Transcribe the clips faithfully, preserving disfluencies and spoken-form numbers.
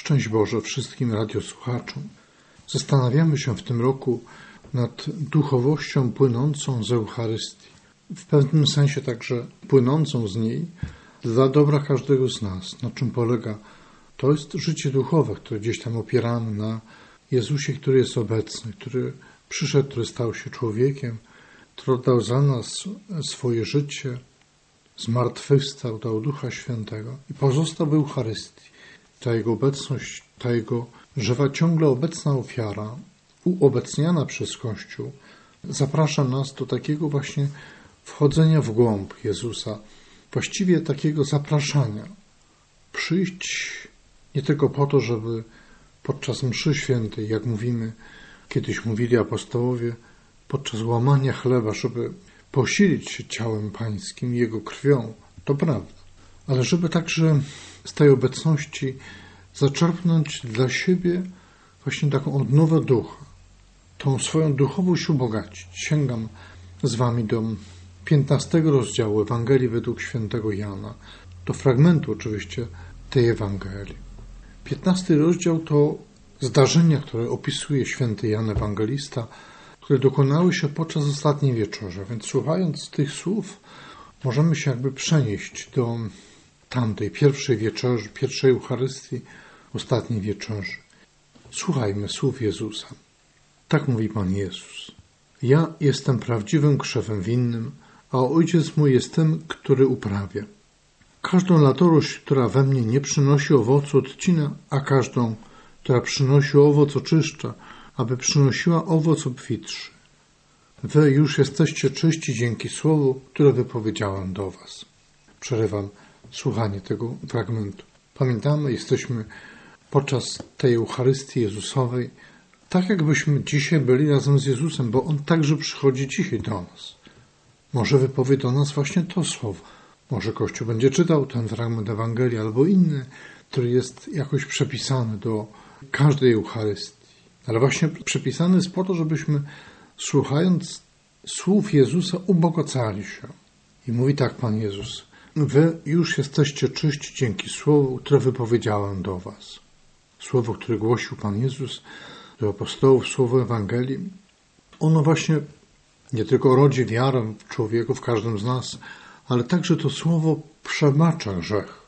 Szczęść Boże wszystkim radiosłuchaczom. Zastanawiamy się w tym roku nad duchowością płynącą z Eucharystii. W pewnym sensie także płynącą z niej dla dobra każdego z nas. Na czym polega? To jest życie duchowe, które gdzieś tam opieramy na Jezusie, który jest obecny, który przyszedł, który stał się człowiekiem, który oddał za nas swoje życie, zmartwychwstał, dał Ducha Świętego i pozostał w Eucharystii. Ta Jego obecność, ta Jego żywa, ciągle obecna ofiara, uobecniana przez Kościół, zaprasza nas do takiego właśnie wchodzenia w głąb Jezusa, właściwie takiego zapraszania. Przyjść nie tylko po to, żeby podczas mszy świętej, jak mówimy, kiedyś mówili apostołowie, podczas łamania chleba, żeby posilić się ciałem Pańskim i Jego krwią, to prawda, ale żeby także z tej obecności zaczerpnąć dla siebie właśnie taką odnowę ducha, tą swoją duchowość ubogacić. Sięgam z Wami do piętnastego rozdziału Ewangelii według świętego Jana, do fragmentu oczywiście tej Ewangelii. piętnasty rozdział to zdarzenia, które opisuje święty Jan Ewangelista, które dokonały się podczas ostatniej wieczorzy. Więc słuchając tych słów, możemy się jakby przenieść do tamtej pierwszej wieczerzy, pierwszej Eucharystii, ostatniej wieczerzy. Słuchajmy słów Jezusa. Tak mówi Pan Jezus. Ja jestem prawdziwym krzewem winnym, a Ojciec mój jest tym, który uprawia. Każdą latorość, która we mnie nie przynosi owocu, odcina, a każdą, która przynosi owoc, oczyszcza, aby przynosiła owoc obfitszy. Wy już jesteście czyści dzięki słowu, które wypowiedziałem do was. Przerywam słuchanie tego fragmentu. Pamiętamy, jesteśmy podczas tej Eucharystii Jezusowej, tak jakbyśmy dzisiaj byli razem z Jezusem, bo On także przychodzi dzisiaj do nas. Może wypowie do nas właśnie to słowo. Może Kościół będzie czytał ten fragment Ewangelii albo inny, który jest jakoś przepisany do każdej Eucharystii. Ale właśnie przepisany jest po to, żebyśmy słuchając słów Jezusa ubogacali się. I mówi tak Pan Jezus. Wy już jesteście czyści dzięki słowu, które wypowiedziałem do was. Słowo, które głosił Pan Jezus do apostołów, słowo Ewangelii, ono właśnie nie tylko rodzi wiarę w człowieku, w każdym z nas, ale także to słowo przebacza grzech.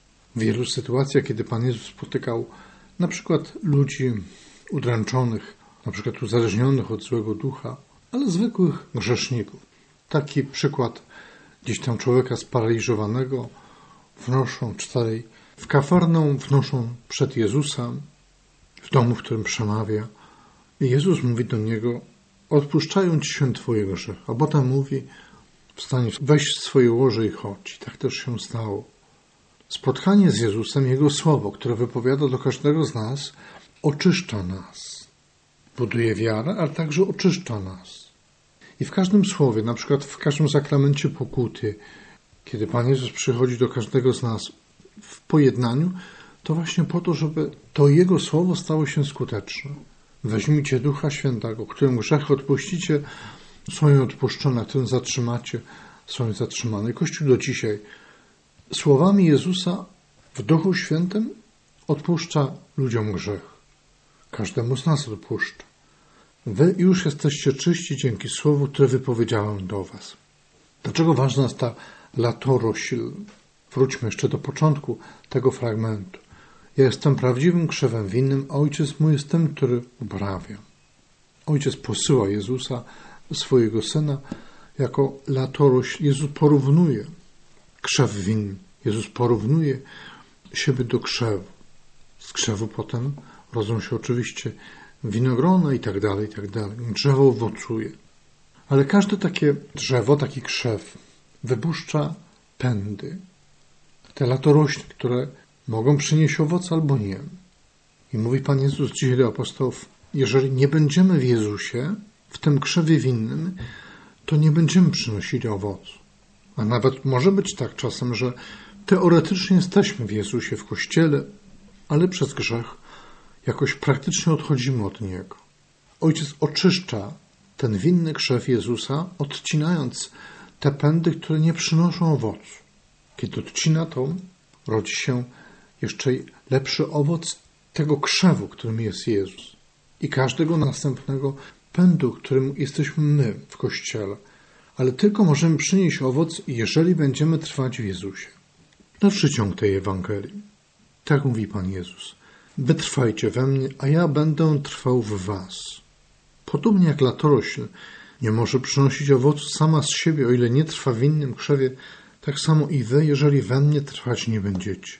W wielu sytuacjach, kiedy Pan Jezus spotykał na przykład ludzi udręczonych, na przykład uzależnionych od złego ducha, ale zwykłych grzeszników. Taki przykład gdzieś tam człowieka sparaliżowanego wnoszą czterej w Kafarnaum, wnoszą przed Jezusa w domu, w którym przemawia. I Jezus mówi do niego, odpuszczają ci się twoje grzechy. A potem mówi, wstań, weź swoje łoże i chodź. I tak też się stało. Spotkanie z Jezusem, Jego słowo, które wypowiada do każdego z nas, oczyszcza nas. Buduje wiarę, ale także oczyszcza nas. I w każdym słowie, na przykład w każdym sakramencie pokuty, kiedy Pan Jezus przychodzi do każdego z nas w pojednaniu, to właśnie po to, żeby to Jego słowo stało się skuteczne. Weźmijcie Ducha Świętego, którym grzechy odpuścicie, są je odpuszczone, którym zatrzymacie, są je zatrzymane. Kościół do dzisiaj słowami Jezusa w Duchu Świętym odpuszcza ludziom grzech. Każdemu z nas odpuszcza. Wy już jesteście czyści dzięki słowu, które wypowiedziałem do was. Dlaczego ważna jest ta latorość? Wróćmy jeszcze do początku tego fragmentu. Ja jestem prawdziwym krzewem winnym, a Ojciec mój jest tym, który uprawia. Ojciec posyła Jezusa, swojego Syna, jako latorość. Jezus porównuje krzew winny. Jezus porównuje siebie do krzewu. Z krzewu potem rodzą się oczywiście winogrona i tak dalej, i tak dalej. Drzewo owocuje. Ale każde takie drzewo, taki krzew wypuszcza pędy. Te latorośli, które mogą przynieść owoc albo nie. I mówi Pan Jezus dzisiaj do apostołów, jeżeli nie będziemy w Jezusie, w tym krzewie winnym, to nie będziemy przynosili owocu. A nawet może być tak czasem, że teoretycznie jesteśmy w Jezusie, w Kościele, ale przez grzech jakoś praktycznie odchodzimy od Niego. Ojciec oczyszcza ten winny krzew Jezusa, odcinając te pędy, które nie przynoszą owocu. Kiedy odcina to, rodzi się jeszcze lepszy owoc, tego krzewu, którym jest Jezus i każdego następnego pędu, którym jesteśmy my w Kościele. Ale tylko możemy przynieść owoc, jeżeli będziemy trwać w Jezusie. Dalszy ciąg tej Ewangelii. Tak mówi Pan Jezus. Wytrwajcie we mnie, a ja będę trwał w was. Podobnie jak latorośl nie może przynosić owocu sama z siebie, o ile nie trwa w innym krzewie, tak samo i wy, jeżeli we mnie trwać nie będziecie.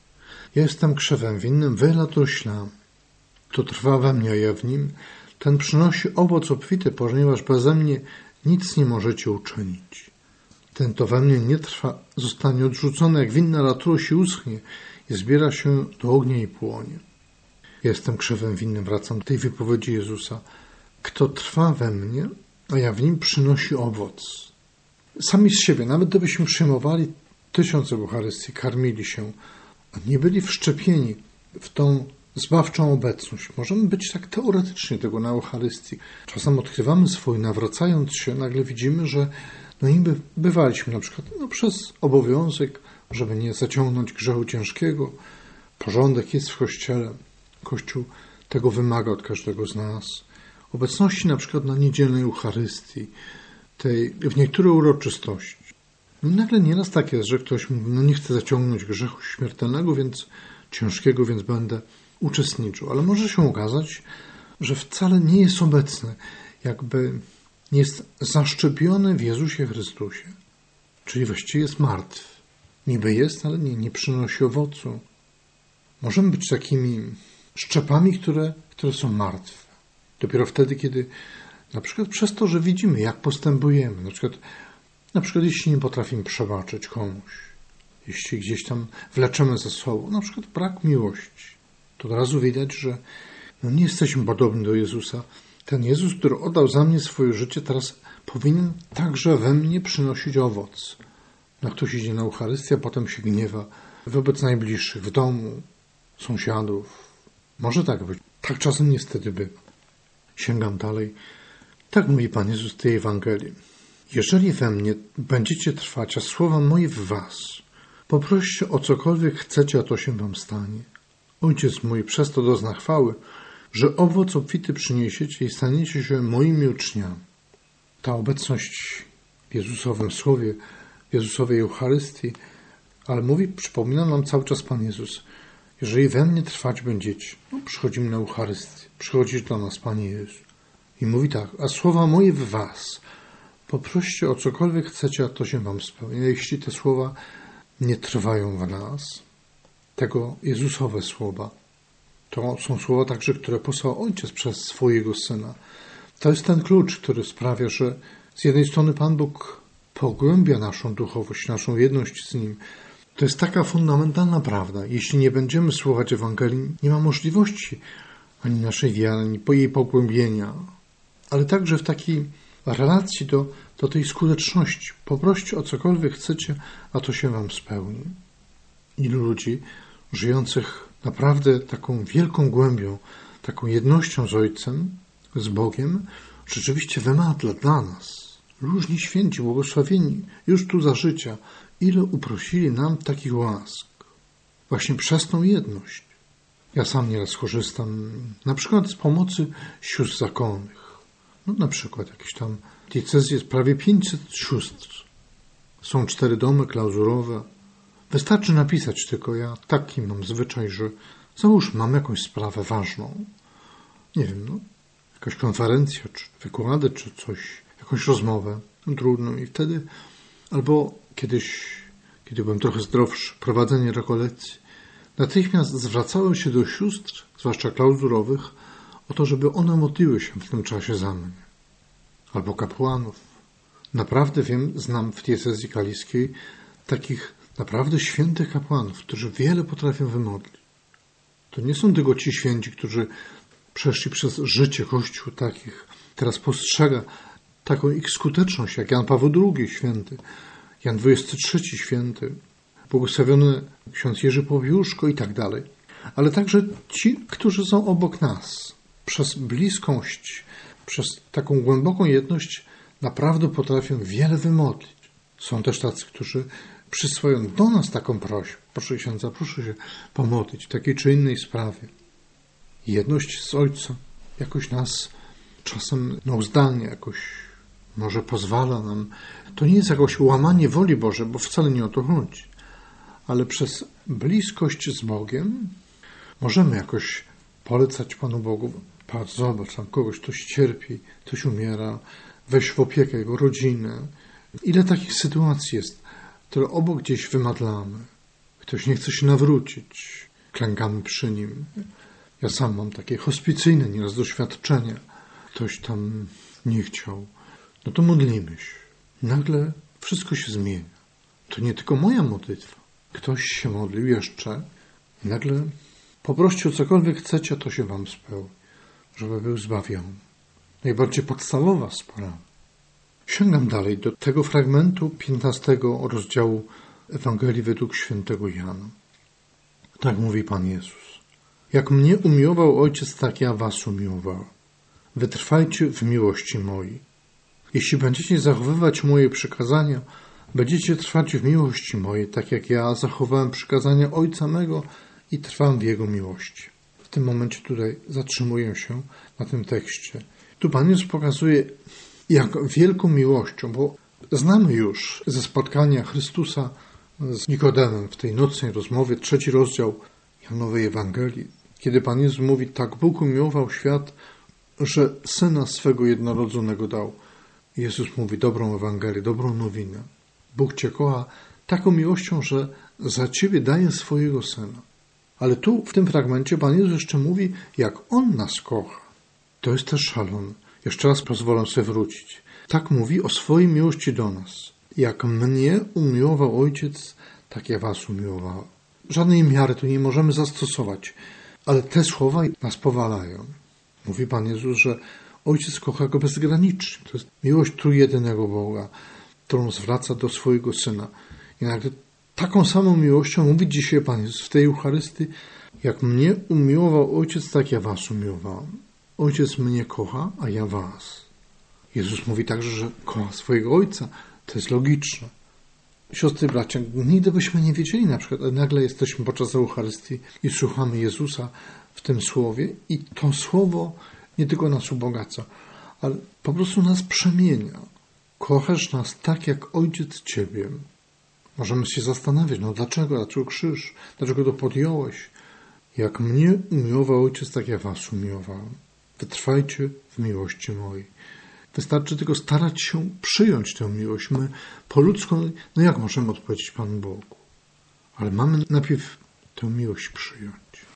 Ja jestem krzewem winnym, wy latoroślami. Kto trwa we mnie, a ja w nim, ten przynosi owoc obfity, ponieważ beze mnie nic nie możecie uczynić. Ten, kto we mnie nie trwa, zostanie odrzucony jak winna latorośl i uschnie i zbiera się do ognia i płonie. Ja jestem krzewem winnym, wracam do tej wypowiedzi Jezusa. Kto trwa we mnie, a ja w nim, przynosi owoc. Sami z siebie, nawet gdybyśmy przyjmowali tysiąc Eucharystii, karmili się, a nie byli wszczepieni w tą zbawczą obecność. Możemy być tak teoretycznie tego na Eucharystii. Czasem odkrywamy swój, nawracając się, nagle widzimy, że no niby bywaliśmy na przykład no, przez obowiązek, żeby nie zaciągnąć grzechu ciężkiego. Porządek jest w Kościele. Kościół tego wymaga od każdego z nas. Obecności na przykład na niedzielnej Eucharystii, tej, w niektórych uroczystości. No nagle nieraz tak jest, że ktoś mówi, no nie chce zaciągnąć grzechu śmiertelnego, więc ciężkiego, więc będę uczestniczył. Ale może się okazać, że wcale nie jest obecny, jakby nie jest zaszczepiony w Jezusie Chrystusie. Czyli właściwie jest martwy. Niby jest, ale nie, nie przynosi owocu. Możemy być takimi szczepami, które, które są martwe. Dopiero wtedy, kiedy na przykład przez to, że widzimy, jak postępujemy, na przykład, na przykład jeśli nie potrafimy przebaczyć komuś, jeśli gdzieś tam wleczemy ze sobą, na przykład brak miłości, to od razu widać, że no nie jesteśmy podobni do Jezusa. Ten Jezus, który oddał za mnie swoje życie, teraz powinien także we mnie przynosić owoc. No ktoś idzie na Eucharystię, a potem się gniewa wobec najbliższych, w domu, sąsiadów. Może tak być. Tak czasem niestety bywa. Sięgam dalej. Tak mówi Pan Jezus w tej Ewangelii. Jeżeli we mnie będziecie trwać, a słowa moje w was, poproście o cokolwiek chcecie, a to się wam stanie. Ojciec mój przez to dozna chwały, że owoc obfity przyniesiecie i staniecie się moimi uczniami. Ta obecność w Jezusowym Słowie, w Jezusowej Eucharystii, ale mówi, przypomina nam cały czas Pan Jezus, jeżeli we mnie trwać będziecie, no przychodzimy na Eucharystię, przychodzi do nas Panie Jezu i mówi tak, a słowa moje w was, poproście o cokolwiek chcecie, a to się wam spełni. Jeśli te słowa nie trwają w nas, tego Jezusowe słowa, to są słowa także, które posłał Ojciec przez swojego Syna. To jest ten klucz, który sprawia, że z jednej strony Pan Bóg pogłębia naszą duchowość, naszą jedność z Nim. To jest taka fundamentalna prawda. Jeśli nie będziemy słuchać Ewangelii, nie ma możliwości ani naszej wiary, ani jej pogłębienia, ale także w takiej relacji do, do tej skuteczności. Poproście o cokolwiek chcecie, a to się wam spełni. Ilu ludzi żyjących naprawdę taką wielką głębią, taką jednością z Ojcem, z Bogiem, rzeczywiście wymaga dla nas. Różni święci, błogosławieni już tu za życia, ile uprosili nam takich łask. Właśnie przez tą jedność. Ja sam nieraz korzystam na przykład z pomocy sióstr zakonnych. No na przykład jakieś tam w diecezji jest prawie pięćset sióstr. Są cztery domy klauzurowe. Wystarczy napisać tylko, ja taki mam zwyczaj, że załóżmy, mam jakąś sprawę ważną. Nie wiem, no, jakaś konferencja, czy wykłady, czy coś, jakąś rozmowę trudną i wtedy, albo kiedyś, kiedy byłem trochę zdrowszy, prowadzenie rekolekcji, natychmiast zwracałem się do sióstr, zwłaszcza klauzurowych, o to, żeby one modliły się w tym czasie za mnie. Albo kapłanów. Naprawdę wiem, znam w diecezji kaliskiej takich naprawdę świętych kapłanów, którzy wiele potrafią wymodlić. To nie są tylko ci święci, którzy przeszli przez życie Kościół takich. Teraz postrzega taką ich skuteczność, jak Jan Paweł drugi święty, Jan dwudziesty trzeci święty, błogosławiony ksiądz Jerzy Powiłuszko i tak dalej. Ale także ci, którzy są obok nas, przez bliskość, przez taką głęboką jedność naprawdę potrafią wiele wymodlić. Są też tacy, którzy przysłają do nas taką prośbę. Proszę księdza, proszę się pomodlić w takiej czy innej sprawie. jedność z Ojcem jakoś nas czasem nieuzdalnie jakoś może pozwala nam. To nie jest jakoś łamanie woli Bożej, bo wcale nie o to chodzi. Ale przez bliskość z Bogiem możemy jakoś polecać Panu Bogu. Patrz, zobacz, tam kogoś, ktoś cierpi, ktoś umiera, weź w opiekę jego rodzinę. Ile takich sytuacji jest, które obok gdzieś wymadlamy. Ktoś nie chce się nawrócić, klękamy przy nim. Ja sam mam takie hospicyjne nieraz doświadczenia. Ktoś tam nie chciał. No to modlimy się. Nagle wszystko się zmienia. To nie tylko moja modlitwa. Ktoś się modlił jeszcze i nagle poproście o cokolwiek chcecie, to się wam spełni, żeby był zbawiony. Najbardziej podstawowa sprawa. Sięgam dalej do tego fragmentu piętnastego rozdziału Ewangelii według świętego Jana. Tak mówi Pan Jezus. Jak mnie umiłował Ojciec, tak ja was umiłowałem. Wytrwajcie w miłości mojej. Jeśli będziecie zachowywać moje przykazania, będziecie trwać w miłości mojej, tak jak ja zachowałem przykazania Ojca mego i trwam w Jego miłości. W tym momencie tutaj zatrzymuję się na tym tekście. Tu Pan Jezus pokazuje, jak wielką miłością, bo znamy już ze spotkania Chrystusa z Nikodemem w tej nocnej rozmowie, trzeci rozdział Janowej Ewangelii, kiedy Pan Jezus mówi, tak Bóg umiłował świat, że Syna swego jednorodzonego dał. Jezus mówi dobrą Ewangelię, dobrą nowinę. Bóg Cię kocha taką miłością, że za Ciebie daje swojego Syna. Ale tu w tym fragmencie Pan Jezus jeszcze mówi, jak On nas kocha. To jest też szalone. Jeszcze raz pozwolę sobie wrócić. Tak mówi o swojej miłości do nas. Jak mnie umiłował Ojciec, tak ja was umiłowałem. Żadnej miary tu nie możemy zastosować, ale te słowa nas powalają. Mówi Pan Jezus, że Ojciec kocha Go bezgranicznie. To jest miłość trójjedynego Boga, którą zwraca do swojego Syna. I nagle taką samą miłością mówi dzisiaj Pan Jezus w tej Eucharystii, jak mnie umiłował Ojciec, tak ja was umiłowałem. Ojciec mnie kocha, a ja was. Jezus mówi także, że kocha swojego Ojca. To jest logiczne. Siostry, bracia, nigdy byśmy nie wiedzieli na przykład, nagle jesteśmy podczas Eucharystii i słuchamy Jezusa w tym słowie i to słowo nie tylko nas ubogaca, ale po prostu nas przemienia. Kochasz nas tak, jak Ojciec Ciebie. Możemy się zastanawiać, no dlaczego, dlaczego krzyż, dlaczego to podjąłeś? Jak mnie umiłował Ojciec, tak ja was umiłowałem. Wytrwajcie w miłości mojej. Wystarczy tylko starać się przyjąć tę miłość. My po ludzku, no jak możemy odpowiedzieć Panu Bogu? Ale mamy najpierw tę miłość przyjąć.